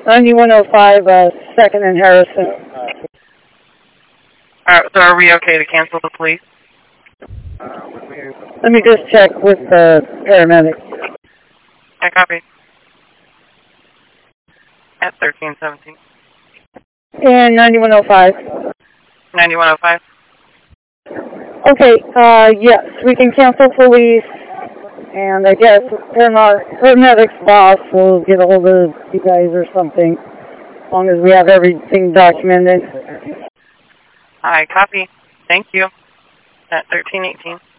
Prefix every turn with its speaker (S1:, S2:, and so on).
S1: 9105, 2nd and Harrison.
S2: Alright, so are we okay to cancel the police?
S1: Let me just check with the paramedics.
S2: I copy. At 1317.
S1: And 9105.
S2: 9105.
S1: Okay, yes, we can cancel police, and I guess paramedics boss will get a hold of you guys or something, as long as we have everything documented.
S2: I copy. Thank you. At 1318.